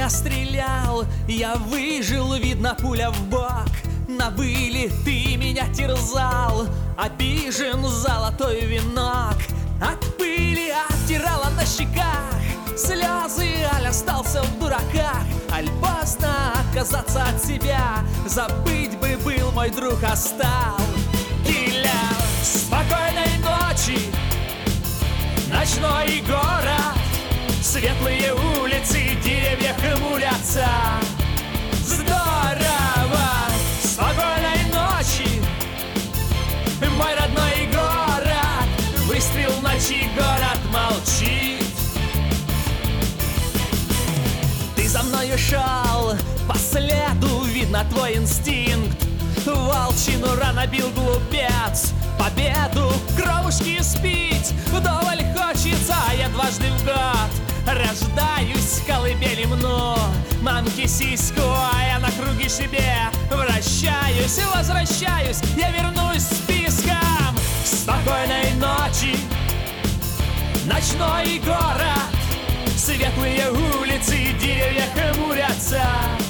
меня стрелял, я выжил, видно, пуля в бок. На вылет ты меня терзал, обижен золотой венок. От пыли оттирала на щеках слезы, аль остался в дураках. Аль поздно отказаться от себя, забыть бы был мой друг, остал. Киллер, спокойной ночи, ночной город, светлые улицы, деревья хмурятся. Здорово! Спокойной ночи, мой родной город. Выстрел в ночи, город молчит. Ты за мною шел по следу, видно твой инстинкт. Волчину рано бил глупец, победу кровушки спить вдоволь хочется, а я дважды в год рождаюсь, колыбели мну, мамки сиську, а я на круги себе вращаюсь и возвращаюсь, я вернусь списком. Спокойной ночи, ночной город, светлые улицы, деревья хмурятся.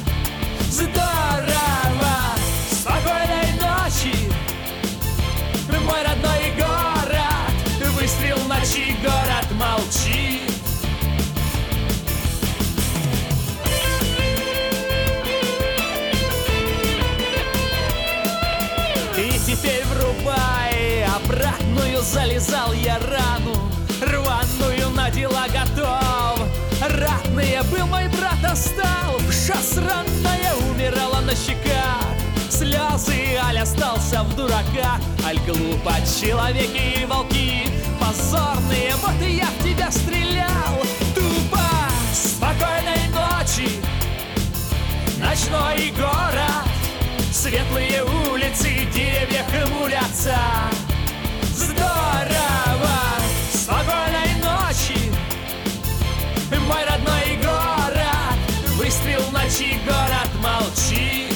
Здорово! Спокойной ночи, мой родной город. Выстрел в ночи, город молчит. И теперь врубай обратную, залезал я рану, рваную на дела готов. Ратный был мой брат, остал, пша сраная умирала на щеках. Слезы, аль остался в дураках, аль глупо человеки и волки позорные, вот и я в тебя стрелял. Тупо! Спокойной ночи, ночной город, светлые улицы, деревья хмурятся. Здорово! Спокойной ночи, мой родной город. Выстрел в ночи, город молчит.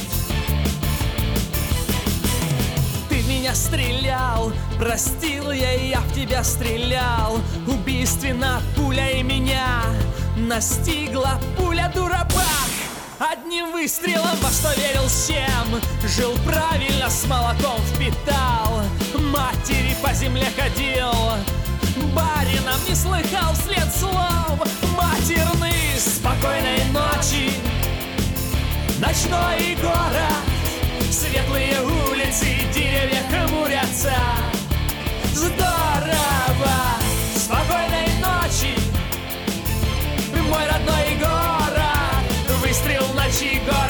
Ты в меня стрелял, простил я в тебя стрелял. Убийственно пуля и меня настигла пуля дурака. Одним выстрелом во что верил всем, жил правильно, с молоком впитал. Матери по земле ходил, барином не слыхал вслед слов матерных. Спокойной ночи, ночной город, светлые улицы, деревья хмурятся. Здорово! Спокойной ночи, мой родной город. Выстрел в ночи, город